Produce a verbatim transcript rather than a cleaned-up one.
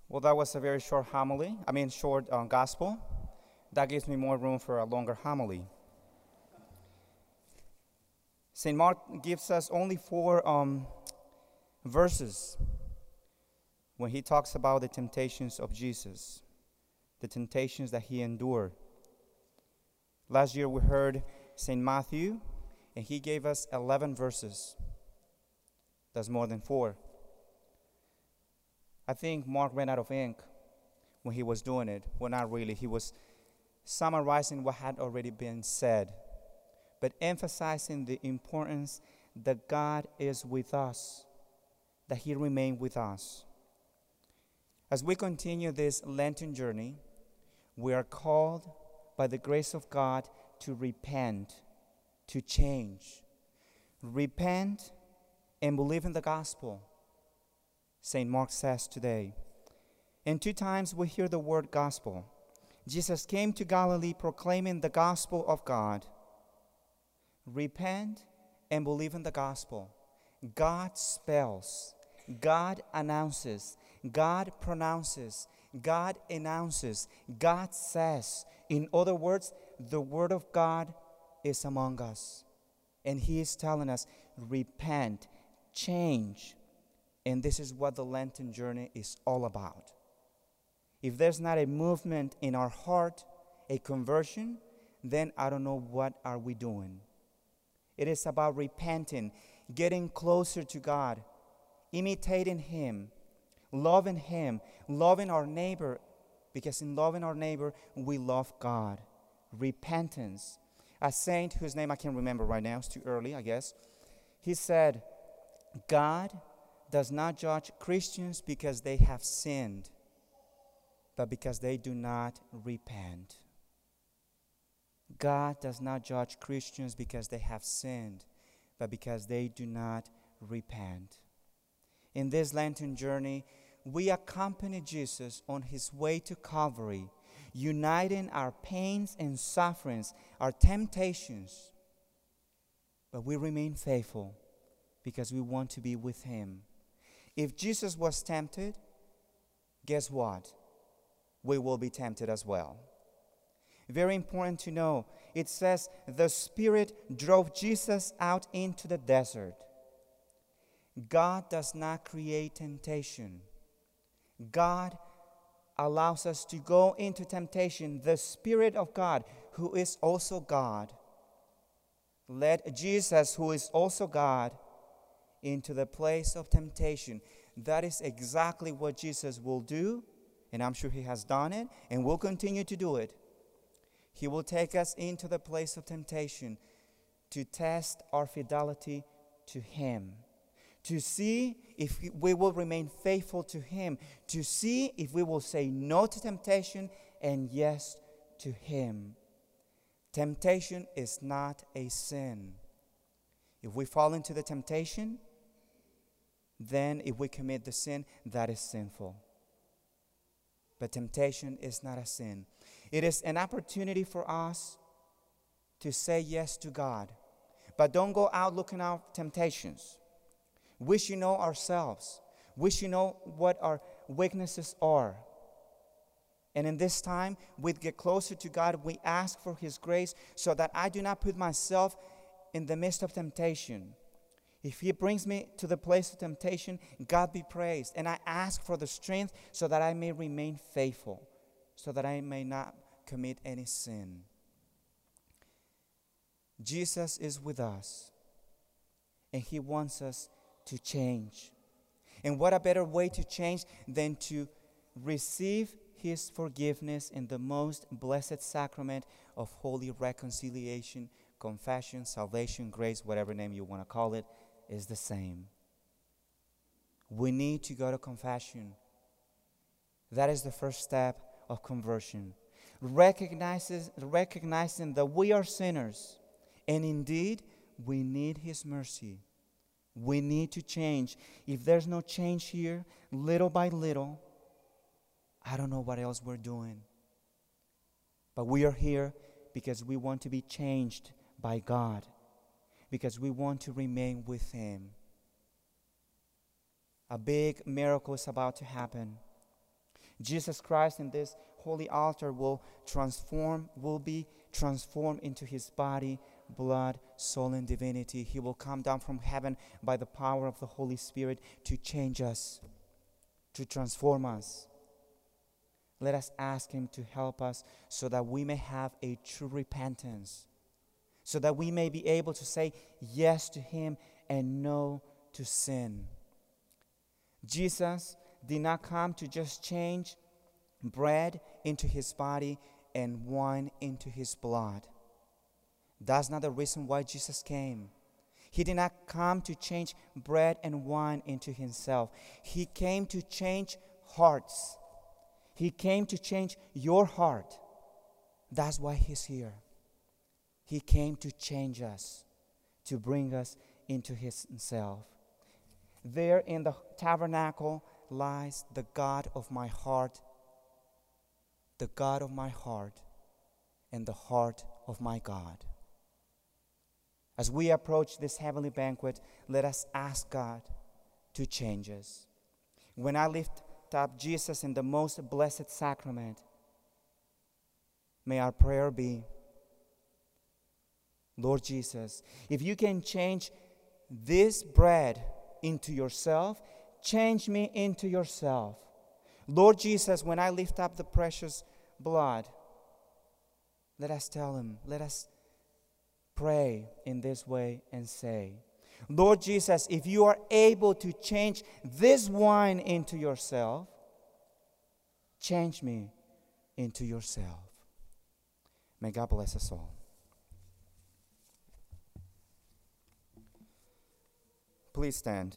Well, that was a very short homily. I mean, short uh, gospel. That gives me more room for a longer homily. Saint Mark gives us only four um, verses when he talks about the temptations of Jesus, the temptations that he endured. Last year we heard Saint Matthew, and he gave us eleven verses. That's more than four. I think Mark ran out of ink when he was doing it. Well, not really. He was summarizing what had already been said, but emphasizing the importance that God is with us, that he remained with us. As we continue this Lenten journey, we are called by the grace of God to repent, to change. Repent and believe in the gospel, Saint Mark says today. And two times we hear the word gospel. Jesus came to Galilee proclaiming the gospel of God. Repent and believe in the gospel. God spells, God announces, God pronounces, God announces, God says. In other words, the word of God is among us. And he is telling us, repent, change. And this is what the Lenten journey is all about. If there's not a movement in our heart, a conversion, then I don't know what are we doing. It is about repenting, getting closer to God, imitating him, loving him, loving our neighbor, because in loving our neighbor, we love God. Repentance. A saint whose name I can't remember right now, it's too early, I guess, he said, God does not judge Christians because they have sinned, but because they do not repent. God does not judge Christians because they have sinned, but because they do not repent. In this Lenten journey, we accompany Jesus on his way to Calvary, uniting our pains and sufferings, our temptations, but we remain faithful because we want to be with him. If Jesus was tempted, guess what? We will be tempted as well. Very important to know, it says the Spirit drove Jesus out into the desert. God does not create temptation. God allows us to go into temptation. The Spirit of God, who is also God, led Jesus, who is also God, into the place of temptation. That is exactly what Jesus will do, and I'm sure he has done it, and will continue to do it. He will take us into the place of temptation to test our fidelity to him, to see if we will remain faithful to him, to see if we will say no to temptation and yes to him. Temptation is not a sin. If we fall into the temptation, then if we commit the sin, that is sinful. But temptation is not a sin. It is an opportunity for us to say yes to God. But don't go out looking out temptations. We should know ourselves. We should know what our weaknesses are. And in this time, we get closer to God. We ask for his grace so that I do not put myself in the midst of temptation. If he brings me to the place of temptation, God be praised. And I ask for the strength so that I may remain faithful, so that I may not commit any sin. Jesus is with us, and he wants us to change. And what a better way to change than to receive his forgiveness in the most blessed sacrament of holy reconciliation, confession, salvation, grace, whatever name you want to call it, is the same. We need to go to confession. That is the first step of conversion. Recognizes, recognizing that we are sinners, and indeed we need his mercy. We need to change. If there's no change here, little by little, I don't know what else we're doing. But we are here because we want to be changed by God, because we want to remain with him. A big miracle is about to happen. Jesus Christ in this holy altar will transform, will be transformed into his body, blood, soul, and divinity. He will come down from heaven by the power of the Holy Spirit to change us, to transform us. Let us ask him to help us so that we may have a true repentance, so that we may be able to say yes to him and no to sin. Jesus did not come to just change bread into his body and wine into his blood. That's not the reason why Jesus came. He did not come to change bread and wine into himself. He came to change hearts. He came to change your heart. That's why he's here. He came to change us, to bring us into himself. There in the tabernacle lies the God of my heart, the God of my heart, and the heart of my God. As we approach this heavenly banquet, let us ask God to change us. When I lift up Jesus in the most blessed sacrament, may our prayer be, Lord Jesus, if you can change this bread into yourself, change me into yourself. Lord Jesus, when I lift up the precious blood, let us tell him, let us pray in this way and say, Lord Jesus, if you are able to change this wine into yourself, change me into yourself. May God bless us all. Please stand.